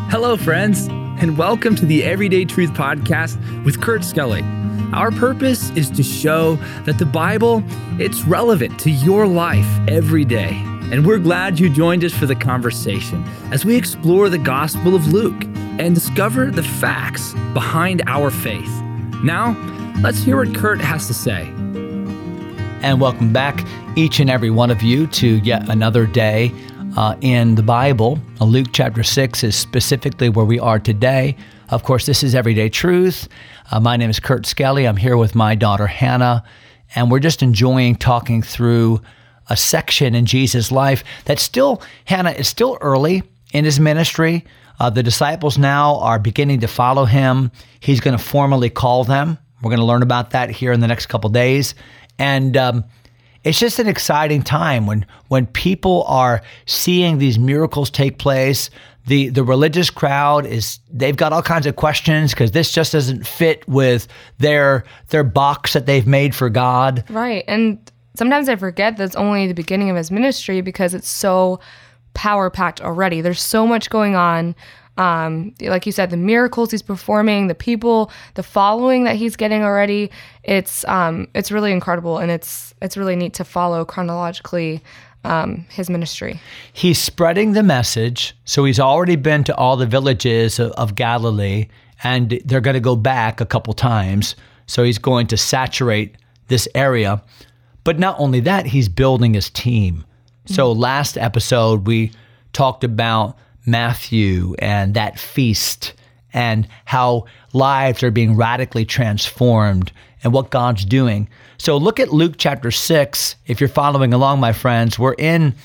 Hello, friends, and welcome to the Everyday Truth Podcast with Kurt Skelly. Our purpose is to show that the Bible, it's relevant to your life every day. And we're glad you joined us for the conversation as we explore the Gospel of Luke and discover the facts behind our faith. Now, let's hear what Kurt has to say. And welcome back, each and every one of you, to yet another day in the Bible. Luke chapter 6 is specifically where we are today. Of course, this is Everyday Truth. My name is Kurt Skelly. I'm here with my daughter, Hannah, and we're just enjoying talking through a section in Jesus' life that's still, Hannah, it's still early in his ministry. The disciples now are beginning to follow him. He's going to formally call them. We're going to learn about that here in the next couple days. And it's just an exciting time when people are seeing these miracles take place. The religious crowd they've got all kinds of questions because this just doesn't fit with their box that they've made for God. Right. And sometimes I forget that's only the beginning of his ministry because it's so power-packed already. There's so much going on. Like you said, the miracles he's performing, the people, the following that he's getting already, it's really incredible, and it's really neat to follow chronologically his ministry. He's spreading the message, so he's already been to all the villages of Galilee, and they're going to go back a couple times, so he's going to saturate this area. But not only that, he's building his team. So last episode, we talked about Matthew and that feast and how lives are being radically transformed and what God's doing. So look at Luke chapter 6. If you're following along, my friends, we're in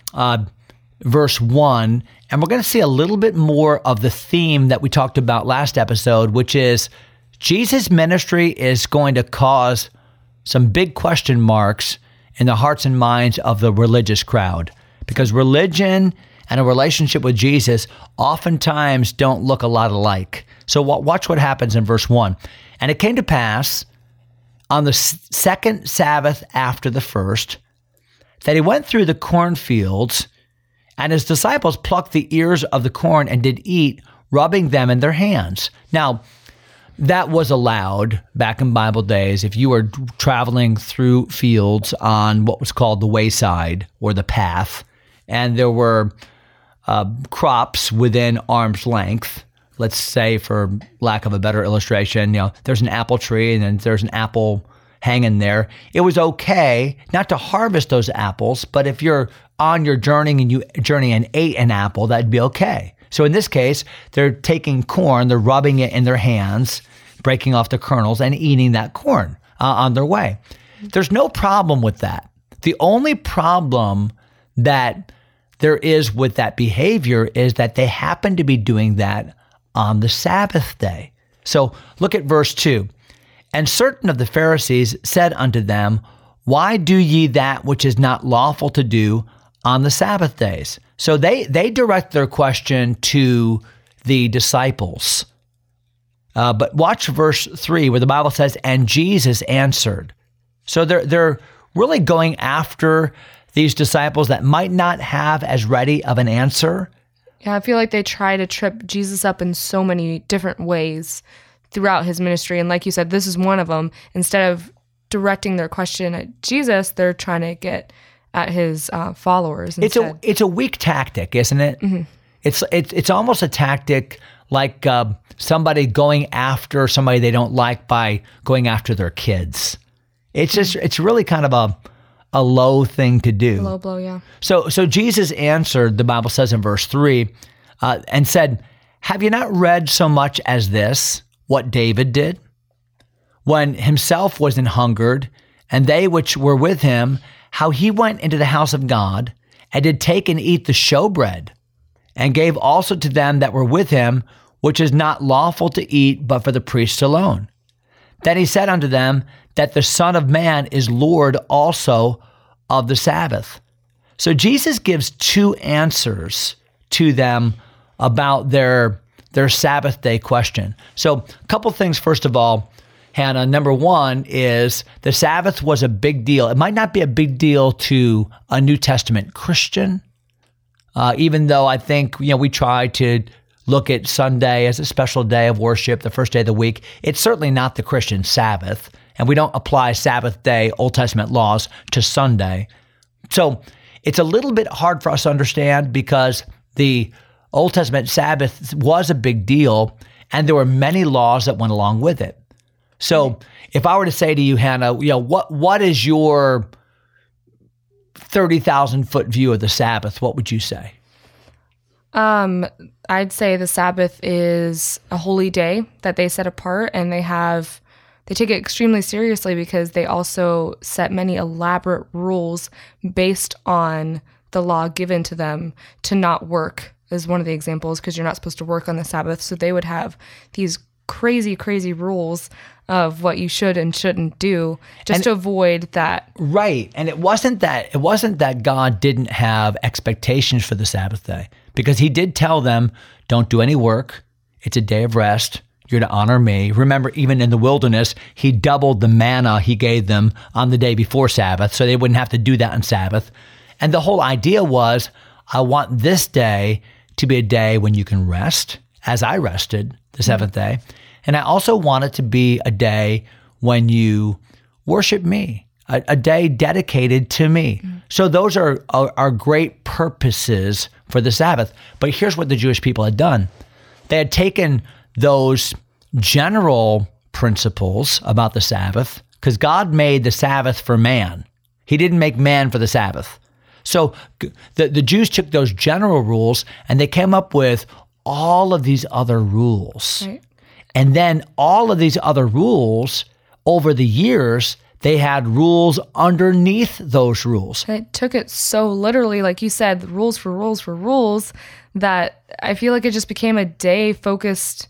verse 1, and we're going to see a little bit more of the theme that we talked about last episode, which is Jesus' ministry is going to cause some big question marks in the hearts and minds of the religious crowd, because religion and a relationship with Jesus oftentimes don't look a lot alike. So watch what happens in verse 1. And it came to pass on the second Sabbath after the first that he went through the cornfields, and his disciples plucked the ears of the corn and did eat, rubbing them in their hands. Now, that was allowed back in Bible days if you were traveling through fields on what was called the wayside or the path, and there were crops within arm's length. Let's say, for lack of a better illustration, there's an apple tree and then there's an apple hanging there. It was okay not to harvest those apples, but if you're on your journey and ate an apple, that'd be okay. So in this case, they're taking corn, they're rubbing it in their hands, breaking off the kernels and eating that corn on their way. There's no problem with that. The only problem that there is with that behavior is that they happen to be doing that on the Sabbath day. So look at verse 2. And certain of the Pharisees said unto them, Why do ye that which is not lawful to do on the Sabbath days? So they direct their question to the disciples. But watch verse 3 where the Bible says, And Jesus answered. So they're really going after these disciples that might not have as ready of an answer. Yeah, I feel like they try to trip Jesus up in so many different ways throughout his ministry. And like you said, this is one of them. Instead of directing their question at Jesus, they're trying to get at his followers instead. It's a weak tactic, isn't it? Mm-hmm. It's almost a tactic like somebody going after somebody they don't like by going after their kids. It's really kind of a low thing to do. A low blow, yeah. So Jesus answered, the Bible says in verse 3, and said, Have you not read so much as this, what David did? When himself was an hungered, and they which were with him, how he went into the house of God, and did take and eat the showbread, and gave also to them that were with him, which is not lawful to eat, but for the priests alone. Then he said unto them, that the Son of Man is Lord also of the Sabbath. So Jesus gives two answers to them about their Sabbath day question. So a couple things, first of all, Hannah. Number one is the Sabbath was a big deal. It might not be a big deal to a New Testament Christian, even though I think we try to look at Sunday as a special day of worship, the first day of the week. It's certainly not the Christian Sabbath, and we don't apply Sabbath day Old Testament laws to Sunday. So it's a little bit hard for us to understand because the Old Testament Sabbath was a big deal, and there were many laws that went along with it. So if I were to say to you, Hannah, what is your 30,000-foot view of the Sabbath? What would you say? I'd say the Sabbath is a holy day that they set apart, and they take it extremely seriously because they also set many elaborate rules based on the law given to them to not work, is one of the examples, because you're not supposed to work on the Sabbath. So they would have these crazy, crazy rules of what you should and shouldn't do just to avoid that. Right. And it wasn't that God didn't have expectations for the Sabbath day, because he did tell them, don't do any work. It's a day of rest. You're to honor me. Remember, even in the wilderness, he doubled the manna he gave them on the day before Sabbath, so they wouldn't have to do that on Sabbath. And the whole idea was, I want this day to be a day when you can rest, as I rested the seventh day. And I also want it to be a day when you worship me, a day dedicated to me. So those are great purposes for the Sabbath. But here's what the Jewish people had done. They had taken those general principles about the Sabbath, because God made the Sabbath for man. He didn't make man for the Sabbath. So the Jews took those general rules and they came up with all of these other rules. Right. And then all of these other rules, over the years, they had rules underneath those rules. They took it so literally, like you said, rules for rules for rules, that I feel like it just became a day focused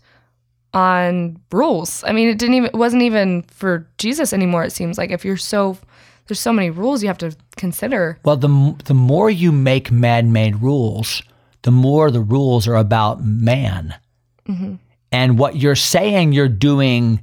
on rules. I mean, it wasn't even for Jesus anymore, it seems like. If there's so many rules you have to consider. Well, the more you make man-made rules, the more the rules are about man. Mm-hmm. And what you're saying you're doing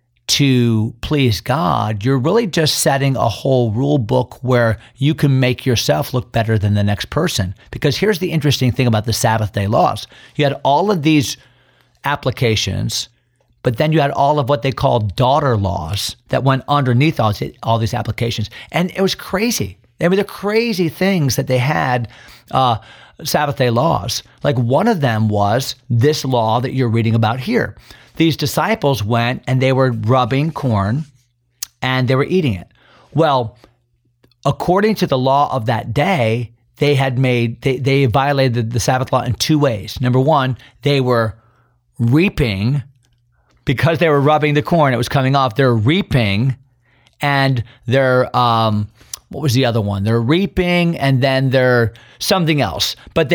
to please God, you're really just setting a whole rule book where you can make yourself look better than the next person. Because here's the interesting thing about the Sabbath day laws. You had all of these applications, but then you had all of what they called daughter laws that went underneath all these applications. And it was crazy. I mean, the crazy things that they had, Sabbath day laws. Like one of them was this law that you're reading about here. These disciples went and they were rubbing corn and they were eating it. Well, according to the law of that day, they violated the Sabbath law in two ways. Number one, they were reaping, because they were rubbing the corn, it was coming off. They're reaping, and they're, what was the other one? They're reaping, and then they're something else. But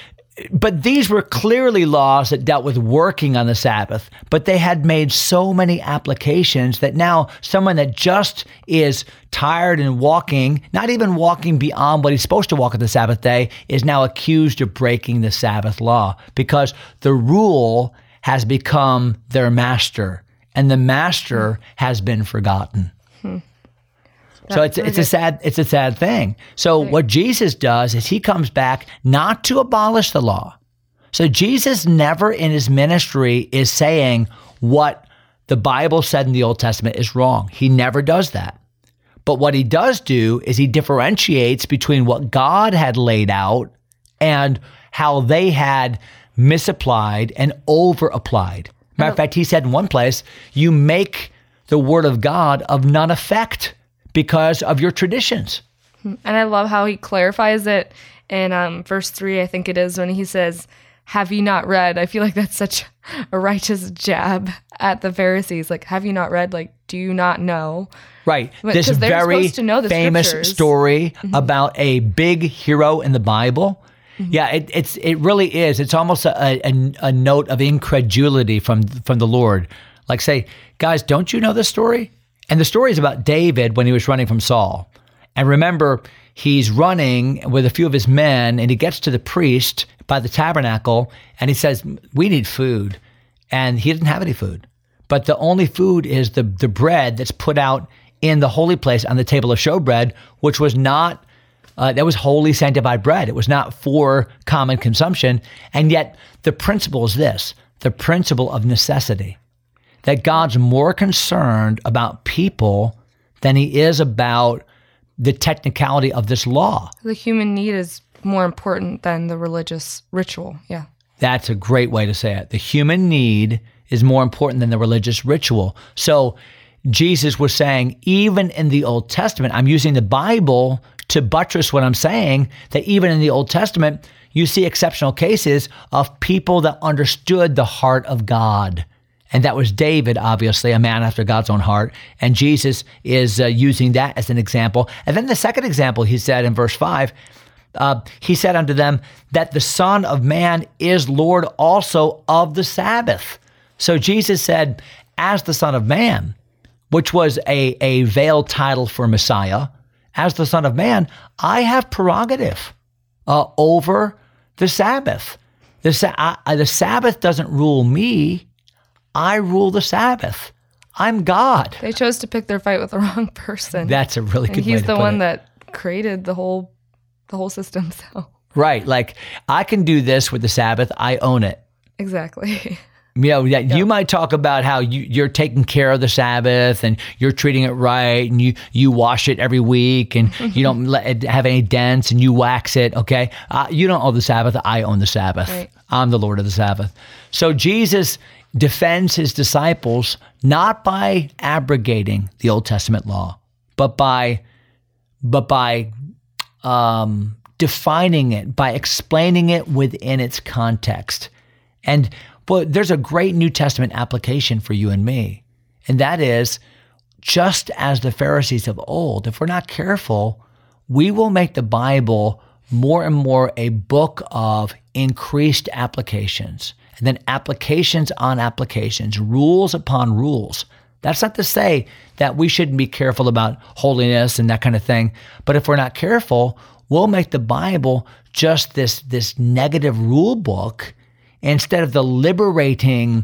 these were clearly laws that dealt with working on the Sabbath, but they had made so many applications that now someone that just is tired and walking, not even walking beyond what he's supposed to walk on the Sabbath day, is now accused of breaking the Sabbath law, because the rule has become their master, and the master has been forgotten. So it's a sad thing. So what Jesus does is he comes back not to abolish the law. So Jesus never in his ministry is saying what the Bible said in the Old Testament is wrong. He never does that. But what he does do is he differentiates between what God had laid out and how they had misapplied and over-applied. Matter of fact, he said in one place, you make the word of God of none effect because of your traditions. And I love how he clarifies it in verse 3, I think it is, when he says, have you not read? I feel like that's such a righteous jab at the Pharisees. Like, have you not read? Like, do you not know? Right. This very famous story about a big hero in the Bible. Mm-hmm. Yeah, it really is. It's almost a note of incredulity from the Lord. Like, say, guys, don't you know this story? And the story is about David when he was running from Saul. And remember, he's running with a few of his men, and he gets to the priest by the tabernacle, and he says, we need food. And he didn't have any food. But the only food is the bread that's put out in the holy place on the table of showbread, which was not that was holy sanctified bread. It was not for common consumption. And yet the principle is this, the principle of necessity, that God's more concerned about people than he is about the technicality of this law. The human need is more important than the religious ritual. Yeah. That's a great way to say it. The human need is more important than the religious ritual. So Jesus was saying, even in the Old Testament, I'm using the Bible to buttress what I'm saying, that even in the Old Testament, you see exceptional cases of people that understood the heart of God. And that was David, obviously, a man after God's own heart. And Jesus is using that as an example. And then the second example, he said in verse 5, he said unto them that the Son of Man is Lord also of the Sabbath. So Jesus said, as the Son of Man, which was a veiled title for Messiah, as the Son of Man, I have prerogative over the Sabbath. The Sabbath doesn't rule me. I rule the Sabbath. I'm God. They chose to pick their fight with the wrong person. That's a really good way to put it. And he's the one that created the whole system. So right, like I can do this with the Sabbath. I own it. Exactly. You might talk about how you're taking care of the Sabbath and you're treating it right, and you wash it every week, and you don't let it have any dents, and you wax it. Okay, you don't own the Sabbath. I own the Sabbath. Right. I'm the Lord of the Sabbath. So Jesus defends his disciples not by abrogating the Old Testament law, but by defining it, by explaining it within its context. And but there's a great New Testament application for you and me, and that is, just as the Pharisees of old, if we're not careful, we will make the Bible more and more a book of increased applications, and then applications on applications, rules upon rules. That's not to say that we shouldn't be careful about holiness and that kind of thing, but if we're not careful, we'll make the Bible just this negative rule book instead of the liberating,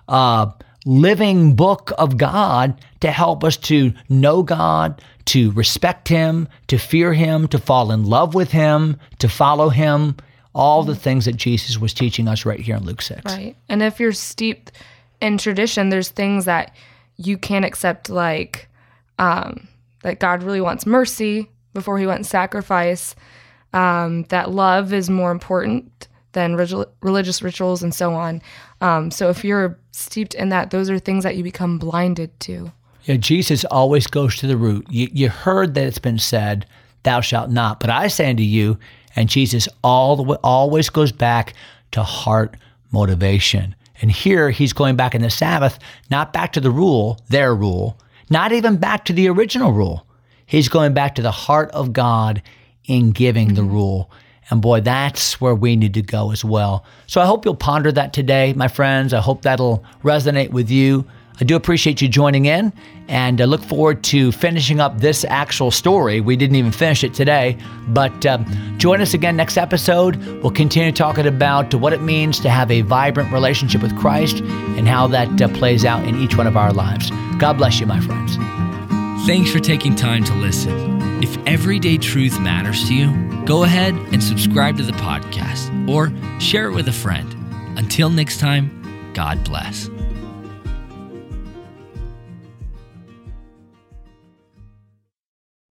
living book of God to help us to know God, to respect him, to fear him, to fall in love with him, to follow him, all the things that Jesus was teaching us right here in Luke 6. Right. And if you're steeped in tradition, there's things that you can't accept, like that God really wants mercy before he wants sacrifice, that love is more important than religious rituals and so on. So if you're steeped in that, those are things that you become blinded to. Yeah, Jesus always goes to the root. You heard that it's been said, thou shalt not. But I say unto you, and Jesus always goes back to heart motivation. And here he's going back in the Sabbath, not back to the rule, their rule, not even back to the original rule. He's going back to the heart of God in giving the rule. And boy, that's where we need to go as well. So I hope you'll ponder that today, my friends. I hope that'll resonate with you. I do appreciate you joining in, and I look forward to finishing up this actual story. We didn't even finish it today, but join us again next episode. We'll continue talking about what it means to have a vibrant relationship with Christ and how that plays out in each one of our lives. God bless you, my friends. Thanks for taking time to listen. If everyday truth matters to you, go ahead and subscribe to the podcast or share it with a friend. Until next time, God bless.